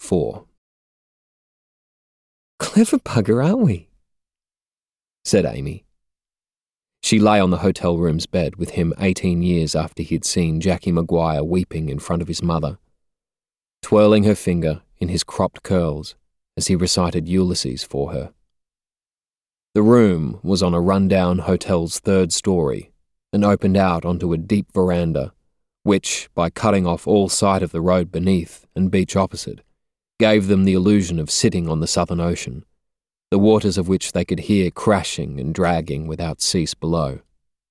4. "Clever bugger, aren't we?" said Amy. She lay on the hotel room's bed with him 18 years after he'd seen Jackie Maguire weeping in front of his mother, twirling her finger in his cropped curls as he recited Ulysses for her. The room was on a rundown hotel's 3rd story and opened out onto a deep veranda, which, by cutting off all sight of the road beneath and beach opposite, gave them the illusion of sitting on the Southern Ocean, the waters of which they could hear crashing and dragging without cease below.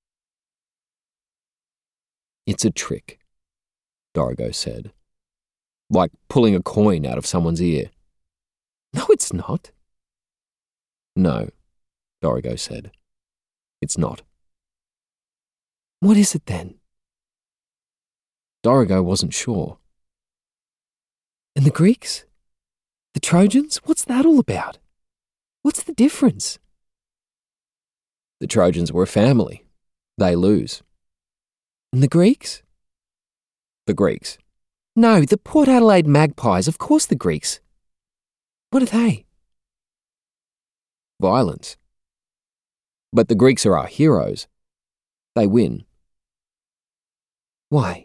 "It's a trick," Dorrigo said. "Like pulling a coin out of someone's ear." "No, it's not." "No," Dorrigo said. "It's not." "What is it then?" Dorrigo wasn't sure. "And the Greeks? The Trojans? What's that all about? What's the difference?" "The Trojans were a family. They lose." "And the Greeks?" "The Greeks." "No, the Port Adelaide Magpies, of course the Greeks. What are they?" "Violence. But the Greeks are our heroes. They win." "Why?"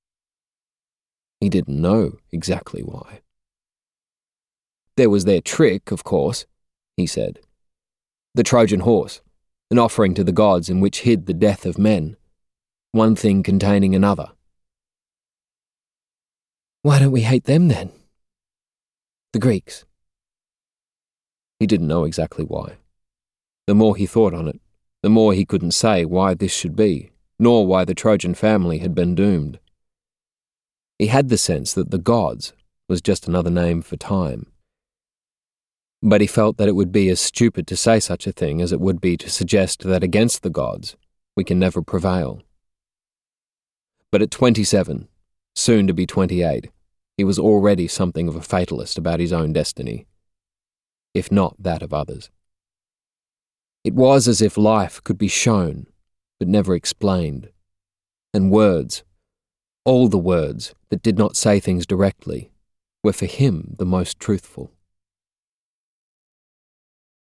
He didn't know exactly why. "There was their trick, of course," he said. "The Trojan horse, an offering to the gods in which hid the death of men, one thing containing another." "Why don't we hate them then? The Greeks?" He didn't know exactly why. The more he thought on it, the more he couldn't say why this should be, nor why the Trojan family had been doomed. He had the sense that the gods was just another name for time. But he felt that it would be as stupid to say such a thing as it would be to suggest that against the gods we can never prevail. But at 27, soon to be 28, he was already something of a fatalist about his own destiny, if not that of others. It was as if life could be shown, but never explained, and words, all the words that did not say things directly, were for him the most truthful.